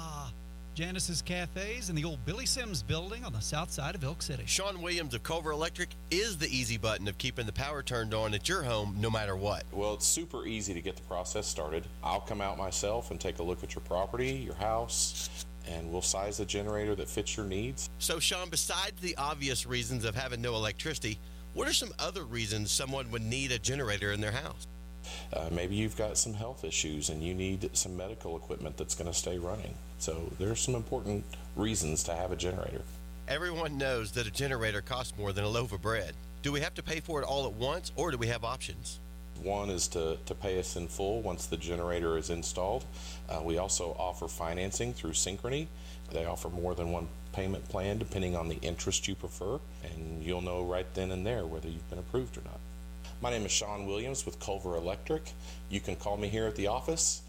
Janice's Cafes in the old Billy Sims building on the south side of Elk City. Sean Williams of Culver Electric is the easy button of keeping the power turned on at your home no matter what. Well, it's super easy to get the process started. I'll come out myself and take a look at your property, your house, and we'll size the generator that fits your needs. So, Sean, besides the obvious reasons of having no electricity, what are some other reasons someone would need a generator in their house? Maybe you've got some health issues and you need some medical equipment that's going to stay running. So there's some important reasons to have a generator. Everyone knows that a generator costs more than a loaf of bread. Do we have to pay for it all at once, or do we have options? One is to pay us in full once the generator is installed. We also offer financing through Synchrony. They offer more than one payment plan depending on the interest you prefer, and you'll know right then and there whether you've been approved or not. My name is Sean Williams with Culver Electric. You can call me here at the office,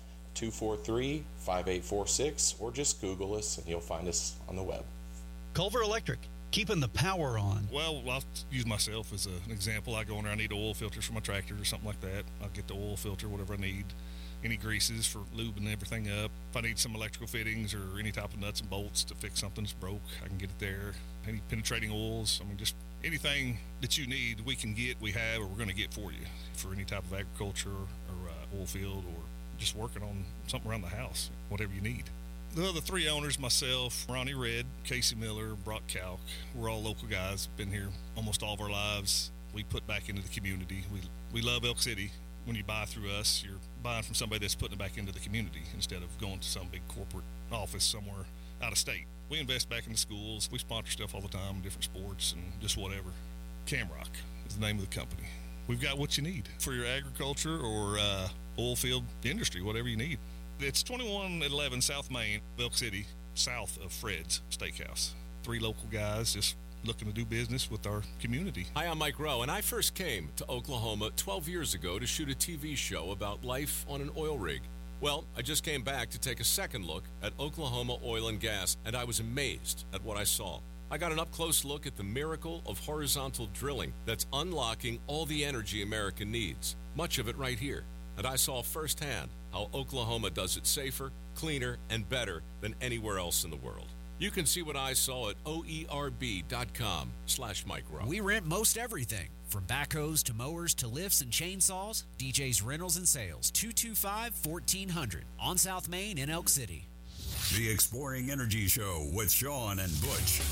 243-5846, or just Google us and you'll find us on the web. Culver Electric, keeping the power on. Well, I'll use myself as an example. I go in there, I need oil filters for my tractor or something like that. I'll get the oil filter, whatever I need. any greases for lubing everything up. If I need some electrical fittings or any type of nuts and bolts to fix something that's broke, I can get it there. Any penetrating oils, I mean, just anything that you need, we can get, we have, or we're going to get for you for any type of agriculture or oil field or just working on something around the house, whatever you need. The other three owners, myself, Ronnie Red, Casey Miller, Brock Kalk, we're all local guys, been here almost all of our lives. We put back into the community. We love Elk City. When you buy through us, you're buying from somebody that's putting it back into the community instead of going to some big corporate office somewhere out of state. We invest back in the schools. We sponsor stuff all the time, different sports and just whatever. Camrock is the name of the company. We've got what you need for your agriculture or oil field industry, whatever you need. It's 2111 South Main, Elk City, south of Fred's Steakhouse. Three local guys just looking to do business with our community. Hi, I'm Mike Rowe, and I first came to Oklahoma 12 years ago to shoot a TV show about life on an oil rig. Well, I just came back to take a second look at Oklahoma oil and gas, and I was amazed at what I saw. I got an up-close look at the miracle of horizontal drilling that's unlocking all the energy America needs, much of it right here. And I saw firsthand how Oklahoma does it safer, cleaner, and better than anywhere else in the world. You can see what I saw at oerb.com/Mike Rowe. We rent most everything, from backhoes to mowers to lifts and chainsaws. DJ's Rentals and Sales, 225-1400 on South Main in Elk City. The Exploring Energy Show with Sean and Butch.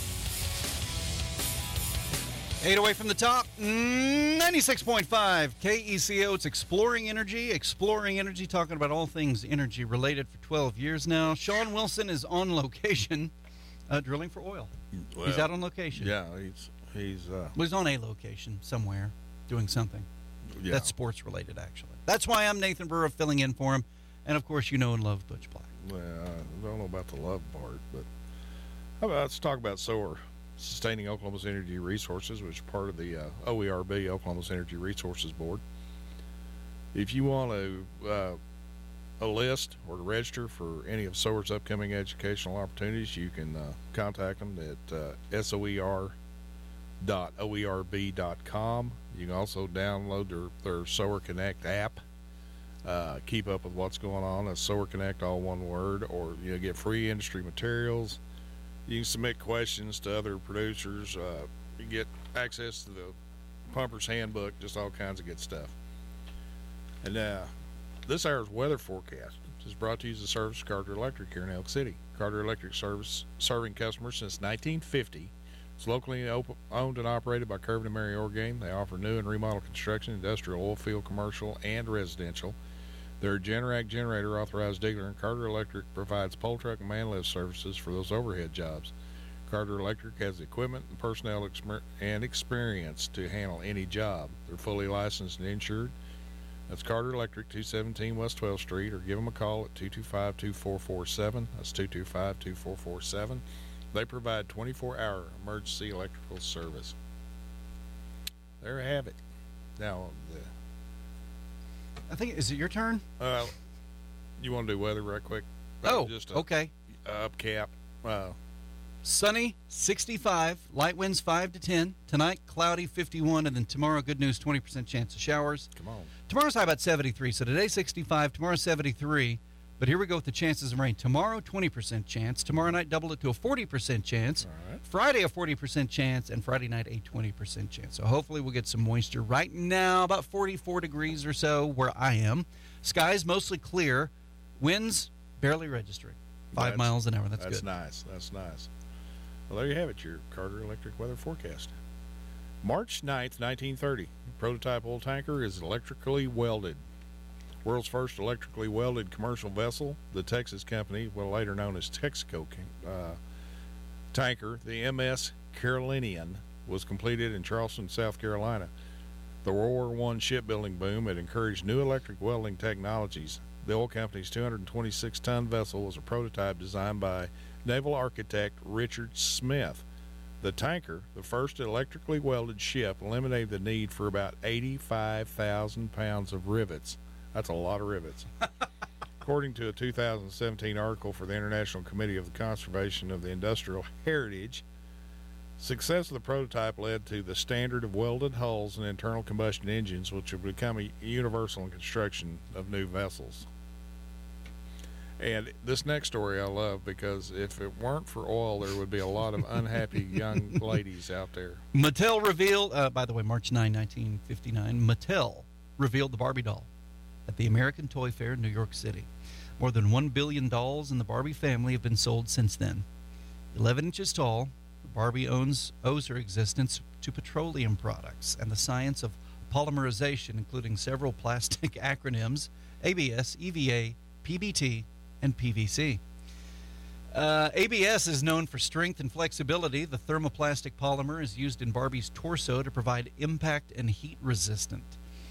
8 away from the top, 96.5 KECO. It's Exploring Energy, talking about all things energy related for 12 years now. Sean Wilson is on location drilling for oil. Well, he's out on location. Yeah, he's on a location somewhere doing something. Yeah. That's sports related, actually. That's why I'm Nathan Burrow filling in for him. And, of course, you know and love Butch Black. Well, I don't know about the love part, but how about let's talk about SOAR. Sustaining Oklahoma's Energy Resources, which is part of the OERB, Oklahoma's Energy Resources Board. If you want a list or to register for any of SOAR's upcoming educational opportunities, you can contact them at soer.oerb.com. You can also download their SOAR Connect app. Keep up with what's going on. It's SOAR Connect, all one word, or get free industry materials. You can submit questions to other producers. You get access to the Pumper's Handbook, just all kinds of good stuff. And this hour's weather forecast is brought to you as a service of Carter Electric here in Elk City. Carter Electric service serving customers since 1950. It's locally owned and operated by Curvin and Mary Orgain. They offer new and remodel construction, industrial, oil field, commercial, and residential. They're a Generac generator authorized dealer, and Carter Electric provides pole truck and man lift services for those overhead jobs. Carter Electric has the equipment and personnel and experience to handle any job. They're fully licensed and insured. That's Carter Electric, 217 West 12th Street, or give them a call at 225-2447. That's 225-2447. They provide 24-hour emergency electrical service. There I have it. Now, I think, is it your turn? You want to do weather right quick? Just okay. Up cap. Sunny, 65. Light winds 5 to 10. Tonight, cloudy, 51. And then tomorrow, good news, 20% chance of showers. Come on. Tomorrow's high about 73. So today's 65. Tomorrow's 73. But here we go with the chances of rain. Tomorrow, 20% chance. Tomorrow night, double it to a 40% chance. All right. Friday, a 40% chance. And Friday night, a 20% chance. So hopefully we'll get some moisture. Right now, about 44 degrees or so where I am. Skies mostly clear. Winds barely registering. 5 miles an hour. That's good. That's nice. Well, there you have it, your Carter Electric weather forecast. March 9th, 1930. Prototype oil tanker is electrically welded. World's first electrically welded commercial vessel, the Texas company, later known as Texaco tanker, the MS Carolinian, was completed in Charleston, South Carolina. The World War I shipbuilding boom had encouraged new electric welding technologies. The oil company's 226-ton vessel was a prototype designed by naval architect Richard Smith. The tanker, the first electrically welded ship, eliminated the need for about 85,000 pounds of rivets. That's a lot of rivets. According to a 2017 article for the International Committee of the Conservation of the Industrial Heritage, success of the prototype led to the standard of welded hulls and internal combustion engines, which will become universal in construction of new vessels. And this next story I love because if it weren't for oil, there would be a lot of unhappy young ladies out there. Mattel revealed, by the way, March 9, 1959, Mattel revealed the Barbie doll at the American Toy Fair in New York City. More than 1 billion dolls in the Barbie family have been sold since then. 11 inches tall, Barbie owes her existence to petroleum products and the science of polymerization, including several plastic acronyms, ABS, EVA, PBT, and PVC. ABS is known for strength and flexibility. The thermoplastic polymer is used in Barbie's torso to provide impact and heat resistant.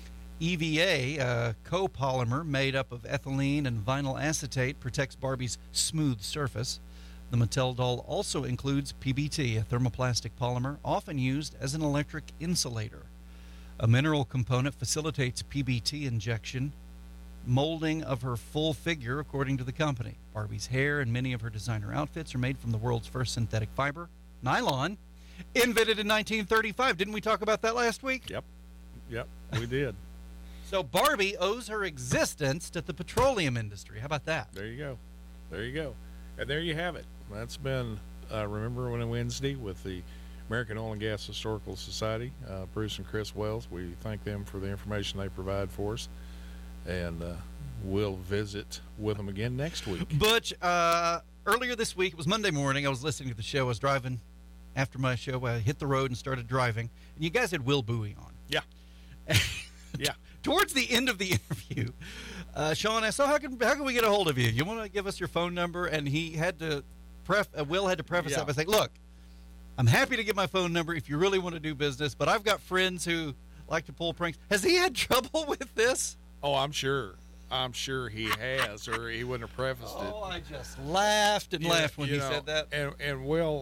EVA, a copolymer made up of ethylene and vinyl acetate, protects Barbie's smooth surface. The Mattel doll also includes PBT, a thermoplastic polymer often used as an electric insulator. A mineral component facilitates PBT injection, molding of her full figure, according to the company. Barbie's hair and many of her designer outfits are made from the world's first synthetic fiber, nylon, invented in 1935. Didn't we talk about that last week? Yep, we did. So Barbie owes her existence to the petroleum industry. How about that? There you go. And there you have it. That's been Remember When Wednesday with the American Oil and Gas Historical Society. Bruce and Chris Wells, we thank them for the information they provide for us. And we'll visit with them again next week. Butch, earlier this week, it was Monday morning, I was listening to the show. I was driving after my show. I hit the road and started driving. And you guys had Will Bowie on. Yeah. Yeah. Towards the end of the interview, Sean asked, so how can we get a hold of you? You want to give us your phone number? And he had to, Will had to preface that by saying, look, I'm happy to give my phone number if you really want to do business, but I've got friends who like to pull pranks. Has he had trouble with this? Oh, I'm sure he has, or he wouldn't have prefaced it. Oh, I just laughed and laughed when he said that. And Will,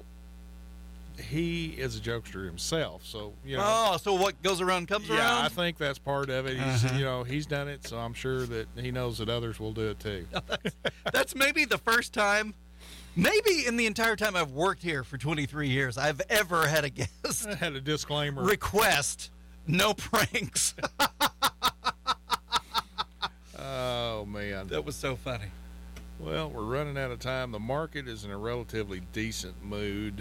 he is a jokester himself, so so what goes around comes around. Yeah, I think that's part of it. He's he's done it, so I'm sure that he knows that others will do it too. That's maybe the first time, maybe in the entire time I've worked here for 23 years, I've ever had a guest had a disclaimer request, no pranks. Oh, man. That was so funny. Well, we're running out of time. The market is in a relatively decent mood.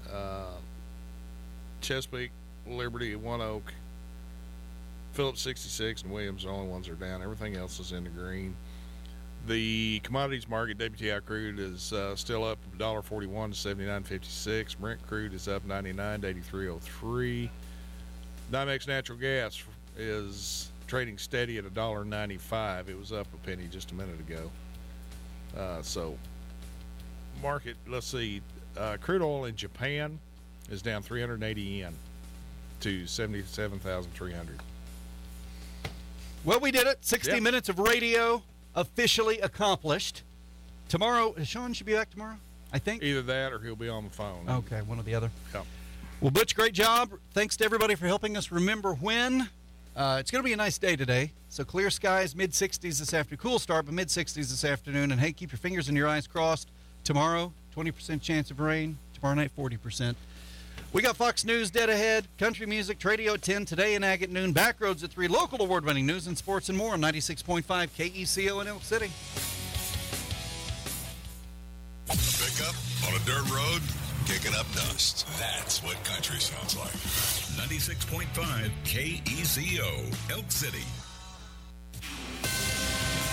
Chesapeake, Liberty, One Oak, Phillips 66, and Williams, the only ones that are down. Everything else is in the green. The commodities market, WTI crude is still up $1.41 to $79.56. Brent crude is up 99 to 83.03. NYMEX natural gas is trading steady at $1.95. It was up a penny just a minute ago. So market, let's see, crude oil in Japan is down 380 yen to 77,300. Well, we did it. 60 minutes of radio officially accomplished. Tomorrow, Sean should be back tomorrow, I think. Either that or he'll be on the phone. Okay, one or the other. Yeah. Well, Butch, great job. Thanks to everybody for helping us remember when. It's going to be a nice day today. So clear skies, mid-60s this afternoon. Cool start, but mid-60s this afternoon. And, hey, keep your fingers and your eyes crossed. Tomorrow, 20% chance of rain. Tomorrow night, 40%. We got Fox News dead ahead, country music, Tradio at 10, Today in Ag at noon, Backroads at 3, local award-winning news and sports and more on 96.5 KECO in Elk City. Pickup on a dirt road, kicking up dust. That's what country sounds like. 96.5 KECO, Elk City.